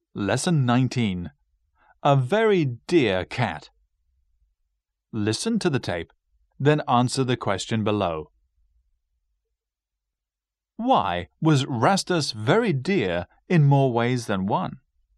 Lesson 19. A very dear cat. Listen to the tape, then answer the question below. Why was Rastus very dear in more ways than one?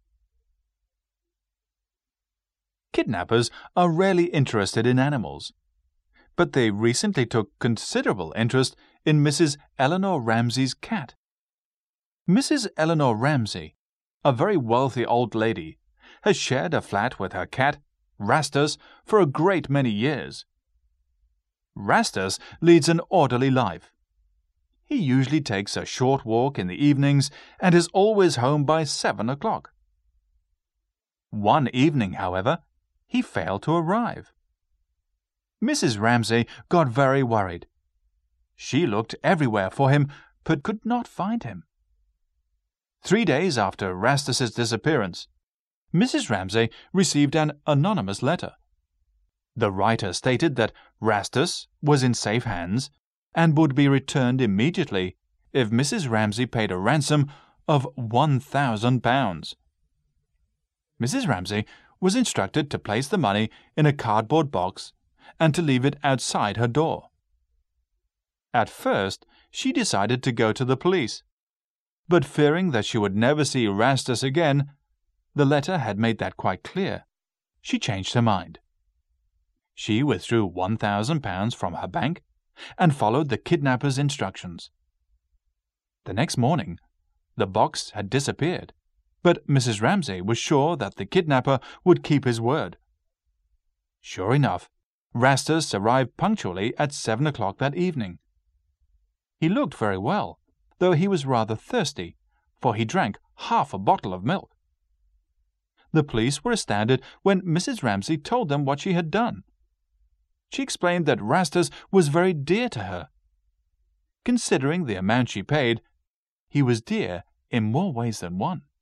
Kidnappers are rarely interested in animals, but they recently took considerable interest in Mrs. Eleanor Ramsay's cat. Mrs. Eleanor Ramsay, a very wealthy old lady, has shared a flat with her cat, Rastus, for a great many years. Rastus leads an orderly life. He usually takes a short walk in the evenings and is always home by 7 o'clock. One evening, however, he failed to arrive. Mrs. Ramsay got very worried. She looked everywhere for him, but could not find him. 3 days after Rastus's disappearance, Mrs. Ramsay received an anonymous letter. The writer stated that Rastus was in safe hands and would be returned immediately if Mrs. Ramsay paid a ransom of £1,000. Mrs. Ramsay was instructed to place the money in a cardboard box and to leave it outside her door. At first, she decided to go to the police, but fearing that she would never see Rastus again, the letter had made that quite clear, she changed her mind. She withdrew £1,000 from her bank and followed the kidnapper's instructions. The next morning, the box had disappeared, but Mrs. Ramsay was sure that the kidnapper would keep his word. Sure enough, Rastus arrived punctually at 7 o'clock that evening. He looked very well, though he was rather thirsty, for he drank half a bottle of milk. The police were astounded when Mrs. Ramsay told them what she had done. She explained that Rastus was very dear to her. Considering the amount she paid, he was dear in more ways than one.